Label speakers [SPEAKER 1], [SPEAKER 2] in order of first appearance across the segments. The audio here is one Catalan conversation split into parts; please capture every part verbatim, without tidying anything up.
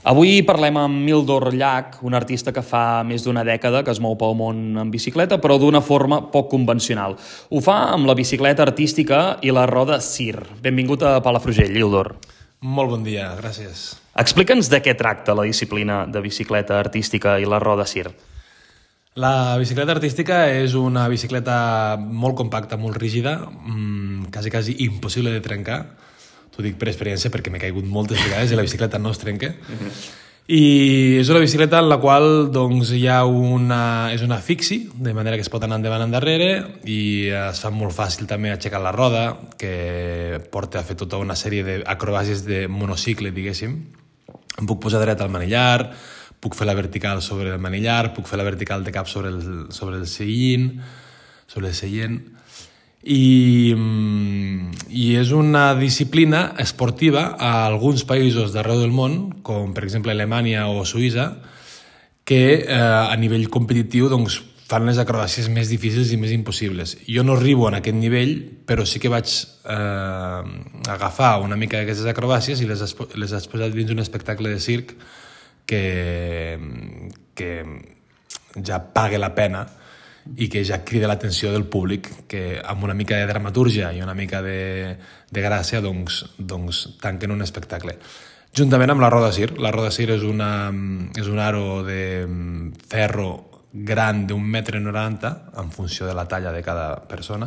[SPEAKER 1] Avui parlem amb Mildor Llach, un artista que fa més d'una dècada que es mou pel món en bicicleta, però d'una forma poc convencional. Ho fa amb la bicicleta artística i la roda C I R. Benvingut a Palafrugell, Mildor.
[SPEAKER 2] Molt bon dia, gràcies.
[SPEAKER 1] Explica'ns de què tracta la disciplina de bicicleta artística i la roda C I R.
[SPEAKER 2] La bicicleta artística és una bicicleta molt compacta, molt rígida, quasi, quasi impossible de trencar. T'ho dic per experiència perquè m'he caigut moltes vegades i la bicicleta no es trenca. Uh-huh. I és una bicicleta en la qual doncs, hi ha una, és una fixi, de manera que es pot anar endavant endarrere, i es fa molt fàcil també aixecar la roda, que porta a fer tota una sèrie d'acrobàcies de monocicle, diguéssim. Em puc posar dret al manillar, puc fer la vertical sobre el manillar, puc fer la vertical de cap sobre el, sobre el seient, sobre el seient. I, i és una disciplina esportiva a alguns països d'arreu del món, com per exemple Alemanya o Suïssa, que eh, a nivell competitiu doncs, fan les acrobàcies més difícils i més impossibles. Jo no arribo en aquest nivell, però sí que vaig eh, agafar una mica d'aquestes acrobàcies i les, les has posat dins un espectacle de circ que, que ja paga la pena i que ja crida l'atenció del públic, que amb una mica de dramatúrgia i una mica de, de gràcia doncs, doncs tanquen un espectacle. Juntament amb la roda C I R. La roda C I R és, una, és un aro de ferro gran d'un metre noranta en funció de la talla de cada persona,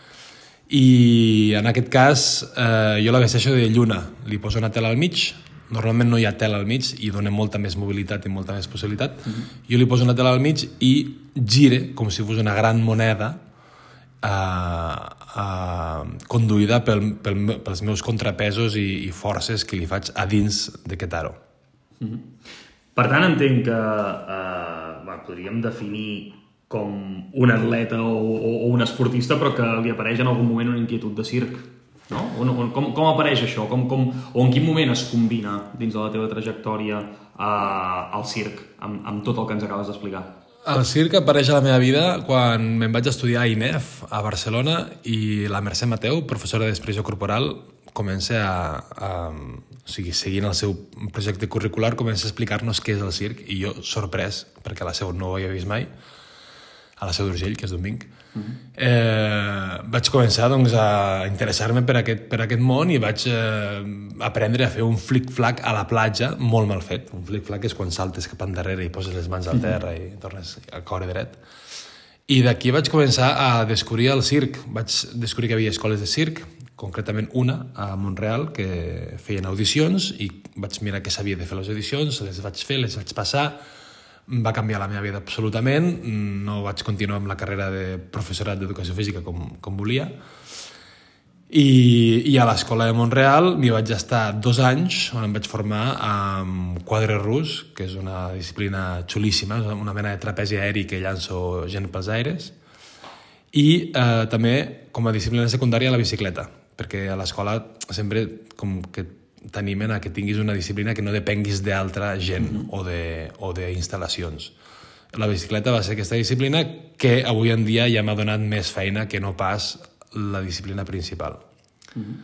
[SPEAKER 2] i en aquest cas eh, jo la vesteixo de lluna. Li poso una tela al mig. Normalment no hi ha tela al mig i dona molta més mobilitat i molta més possibilitat. Uh-huh. Jo li poso una tela al mig i gire com si fos una gran moneda eh, eh, conduïda pel, pel, pels meus contrapesos i, i forces que li faig a dins d'aquest aro.
[SPEAKER 1] Uh-huh. Per tant, entenc que eh, bueno, podríem definir com un atleta o, o, o un esportista, però que li apareix en algun moment una inquietud de circ. No? On, on, com, com apareix això? Com, com, o en quin moment es combina dins de la teva trajectòria eh, al circ amb, amb tot el que ens acabes d'explicar?
[SPEAKER 2] El circ apareix a la meva vida quan me'n vaig estudiar a I N E F a Barcelona i la Mercè Mateu, professora d'expressió corporal, comença a, a, o sigui, seguint el seu projecte curricular, comença a explicar-nos què és el circ, i jo sorprès, perquè a la Seu no ho havia vist mai, a la Seu d'Urgell, que és d'on vinc. Uh-huh. eh, vaig començar doncs, a interessar-me per aquest, per aquest món i vaig eh, aprendre a fer un flic-flac a la platja molt mal fet. Un flic-flac és quan saltes cap endarrere i poses les mans al terra i tornes a caure dret. I d'aquí vaig començar a descobrir el circ. Vaig descobrir que hi havia escoles de circ, concretament una a Montreal, que feien audicions, i vaig mirar què s'havia de fer les audicions, les vaig fer, les vaig passar. Va canviar la meva vida absolutament. No vaig continuar amb la carrera de professorat d'educació física com, com volia, i, i a l'escola de Montreal m'hi vaig estar dos anys on em vaig formar amb quadre rus, que és una disciplina xulíssima, una mena de trapezi aeri que llanço gent pels aires, i eh, també com a disciplina secundària la bicicleta, perquè a l'escola sempre com que t'animen a que tinguis una disciplina que no depenguis d'altra gent mm-hmm. o de, o d'instal·lacions. La bicicleta va ser aquesta disciplina que avui en dia ja m'ha donat més feina que no pas la disciplina principal. Mm-hmm.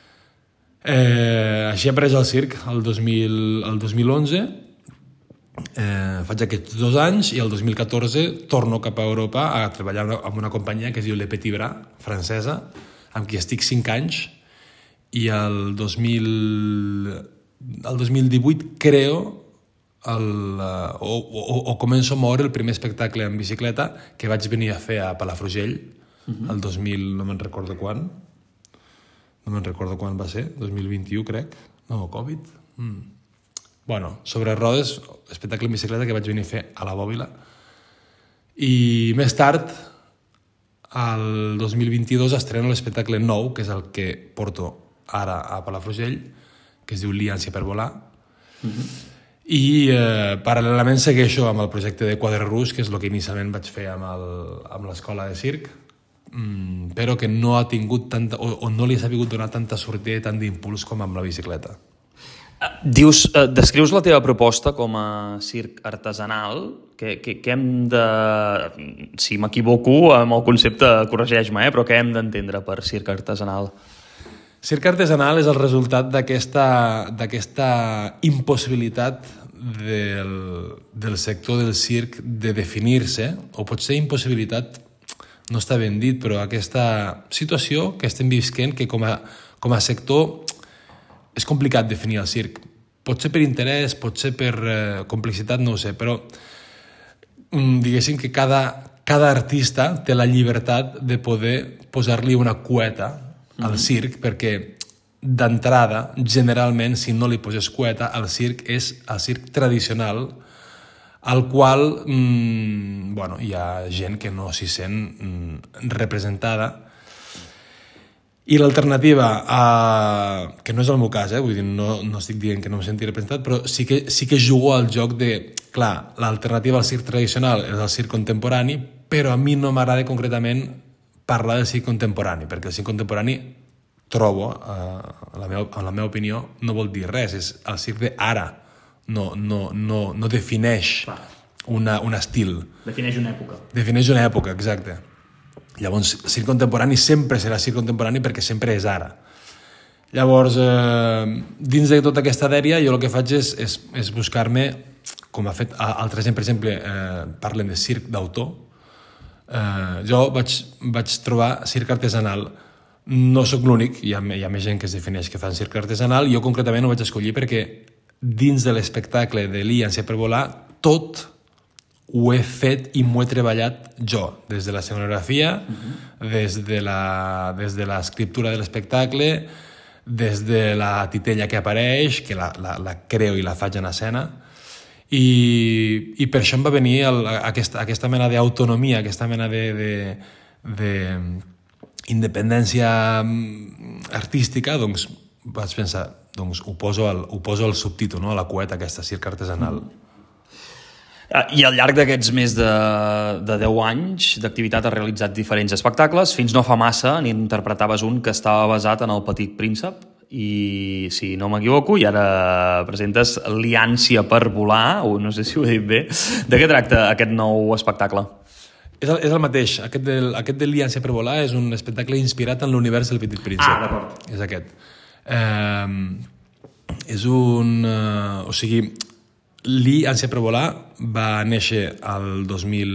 [SPEAKER 2] Eh, així he après el circ el dos mil, el dos mil onze. Eh, faig aquests dos anys i el dos mil catorze torno cap a Europa a treballar amb una companyia que es diu Le Petit Bras, francesa, amb qui estic cinc anys. I el dos mil, el dos mil divuit creo el, o, o, o començo a moure el primer espectacle en bicicleta que vaig venir a fer a Palafrugell uh-huh. el dos mil, no me'n recordo quan no me'n recordo quan va ser, dos mil vint-i-u crec, no, Covid mm. bueno, sobre rodes, espectacle en bicicleta que vaig venir a fer a la Bòbila, i més tard el dos mil vint-i-dos estreno l'espectacle nou, que és el que porto ara a Palafrugell, que es diu L'Ànsia per volar. Uh-huh. I eh, paral·lelament segueixo amb el projecte de quadre rus, que és el que inicialment vaig fer amb, el, amb l'escola de circ, mm, però que no ha tingut tanta, o, o no li ha sabut donar tanta sortida i tant d'impuls com amb la bicicleta.
[SPEAKER 1] Dius, eh, descrius la teva proposta com a circ artesanal, que, que, que hem de... Si m'equivoco amb el concepte, corregeix-me, eh, però què hem d'entendre per circ artesanal?
[SPEAKER 2] Circ artesanal és el resultat d'aquesta d'aquesta impossibilitat del, del sector del circ de definir-se, o potser impossibilitat, no està ben dit, però aquesta situació que estem visquent, que com a, com a sector és complicat definir el circ. Pot ser per interès, pot ser per eh, complicitat, no ho sé, però mm, diguéssim que cada, cada artista té la llibertat de poder posar-li una cueta al circ, perquè d'entrada, generalment, si no li poses cueta, el circ és el circ tradicional, al qual mmm, bueno, hi ha gent que no s'hi sent mmm, representada. I l'alternativa, a... que no és el meu cas, eh? Vull dir, no, no estic dient que no em senti representat, però sí que, sí que jugo al joc de... Clar, l'alternativa al circ tradicional és el circ contemporani, però a mi no m'agrada concretament parlar del circ contemporani, perquè el circ contemporani trobo, eh, en, la meva, en la meva opinió, no vol dir res, és el circ d'ara, no, no, no, no defineix una, un estil.
[SPEAKER 1] Defineix una època.
[SPEAKER 2] Defineix una època, exacte. Llavors, el circ contemporani sempre serà circ contemporani perquè sempre és ara. Llavors, eh, dins de tota aquesta dèria, jo el que faig és, és, és buscar-me, com ha fet altra gent, per exemple, eh, parlen de circ d'autor. Eh, jo vaig, vaig trobar circ artesanal. No sóc l'únic, hi ha, hi ha més gent que es defineix que fan circ artesanal. Jo concretament ho vaig escollir perquè dins de l'espectacle de L'Iansia per volar, tot ho he fet i m'ho he treballat jo, des de la escenografia, uh-huh. des de la, des de l'escriptura de l'espectacle, des de la titella que apareix, que la, la, la creo i la faig en escena, i, i per això em va venir el, aquesta, aquesta mena d'autonomia, aquesta mena de, de, de independència artística, doncs vaig pensar, doncs ho poso al, ho poso al subtítol, no? A la cueta aquesta, circ artesanal.
[SPEAKER 3] I al llarg d'aquests més de, de deu anys d'activitat has realitzat diferents espectacles. Fins no fa massa n'interpretaves un que estava basat en El Petit Príncep i, si no m'equivoco, i ara presentes L'Iansia per volar, o no sé si ho he dit bé. De què tracta aquest nou espectacle?
[SPEAKER 2] És el, és el mateix. Aquest de, aquest de L'Iansia per volar és un espectacle inspirat en l'univers del Petit Príncep.
[SPEAKER 1] Ah, d'acord.
[SPEAKER 2] És aquest. Eh, és un... Eh, o sigui, L'Iansia per volar va néixer el dos mil...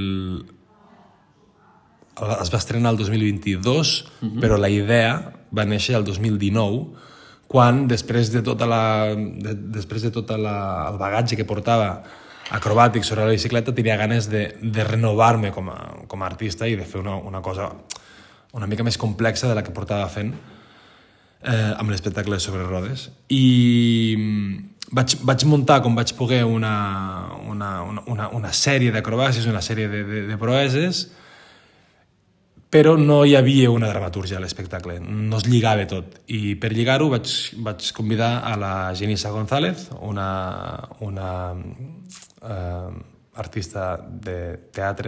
[SPEAKER 2] Es va estrenar el dos mil vint-i-dos, uh-huh. però la idea va néixer el dos mil dinou, quan, després de tota la, de, després de tot el bagatge que portava acrobàtic sobre la bicicleta, tenia ganes de, de renovar-me com a, com a artista i de fer una, una cosa una mica més complexa de la que portava fent eh, amb l'espectacle sobre rodes. I vaig, vaig muntar, com vaig poder, una, una, una, una sèrie d'acrobàcies, una sèrie de, de, de proeses, però no hi havia una dramatúrgia a l'espectacle, no es lligava tot. I per lligar-ho vaig, vaig convidar a la Genisa González, una, una eh, artista de teatre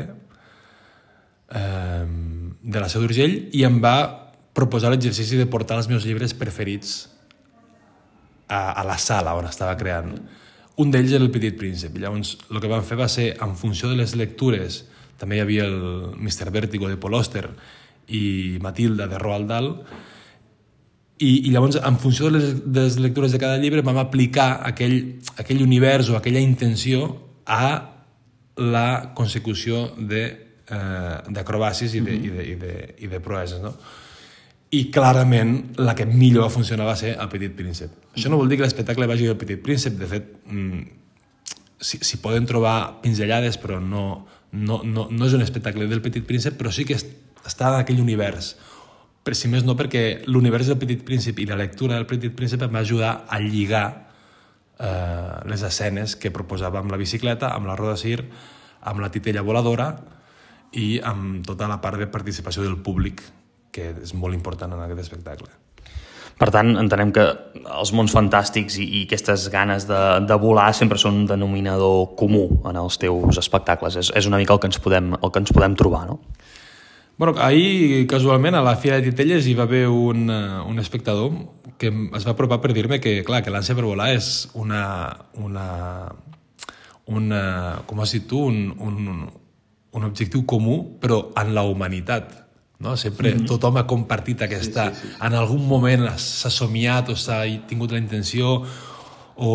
[SPEAKER 2] eh, de la Seu d'Urgell, i em va proposar l'exercici de portar els meus llibres preferits a, a la sala on estava creant. Un d'ells era El Petit Príncep. Llavors, el que vam fer va ser, en funció de les lectures, també hi havia el mister Vértigo de Paul Auster i Matilda de Roald Dahl, i, i llavors, en funció de les, de les lectures de cada llibre, vam aplicar aquell, aquell univers o aquella intenció a la consecució de, eh, d'acrobàcies i de, mm-hmm. i, de, i, de, i de proeses, no? I clarament la que millor va funcionar va ser El Petit Príncep. Mm-hmm. Això no vol dir que l'espectacle vagi del Petit Príncep, de fet, mm, si, si poden trobar pinzellades, però no, no, no, no és un espectacle del Petit Príncep, però sí que està en aquell univers. Per si més no, perquè l'univers del Petit Príncep i la lectura del Petit Príncep em va ajudar a lligar eh, les escenes que proposava amb la bicicleta, amb la roda cir, amb la titella voladora i amb tota la part de participació del públic, que és molt important en aquest espectacle.
[SPEAKER 3] Per tant, entenem que els mons fantàstics i, i aquestes ganes de, de volar sempre són un denominador comú en els teus espectacles. És, és una mica el que ens podem, el que ens podem trobar, no?
[SPEAKER 2] Bueno, ahir, casualment, a la Fira de Titelles hi va haver un, un espectador que es va apropar per dir-me que, clar, que l'ànsia per volar és una... una, una com has dit tu? Un, un, un objectiu comú, però en la humanitat. no? Sempre mm-hmm. tothom ha compartit aquesta... Sí, sí, sí. En algun moment s'ha somiat o s'ha tingut la intenció o...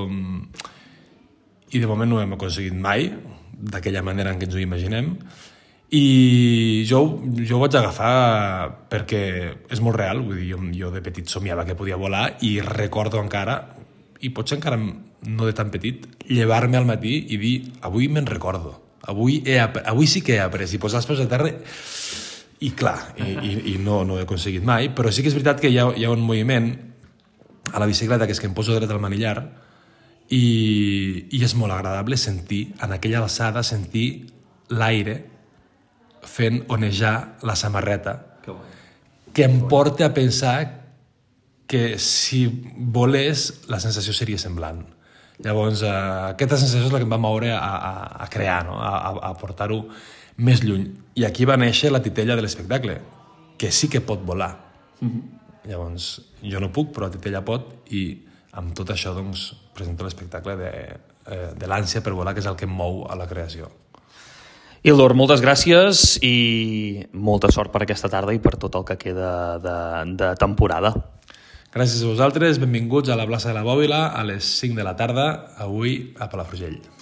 [SPEAKER 2] I de moment no ho hem aconseguit mai, d'aquella manera en què ens ho imaginem. I jo, jo ho vaig agafar perquè és molt real, vull dir, jo, jo de petit somiava que podia volar i recordo encara, i potser encara no de tan petit, llevar-me al matí i dir, avui me'n recordo, avui, he, avui sí que he après, i posar els peus a terra i clar, i, i, i no, no ho he aconseguit mai, però sí que és veritat que hi ha, hi ha un moviment a la bicicleta que és que em poso dret al manillar i, i és molt agradable sentir, en aquella alçada, sentir l'aire fent onejar la samarreta, que, que em porta a pensar que si volés la sensació seria semblant. Llavors, eh, aquesta sensació és la que em va moure a, a, a crear, no? a, a portar-ho més lluny. I aquí va néixer la titella de l'espectacle, que sí que pot volar. Mm-hmm. Llavors, jo no puc, però la titella pot, i amb tot això doncs, presento l'espectacle de, eh, de l'ànsia per volar, que és el que em mou a la creació.
[SPEAKER 3] Ildor, moltes gràcies i molta sort per aquesta tarda i per tot el que queda de, de temporada.
[SPEAKER 2] Gràcies a vosaltres, benvinguts a la plaça de la Bòbila a les cinc de la tarda, avui a Palafrugell.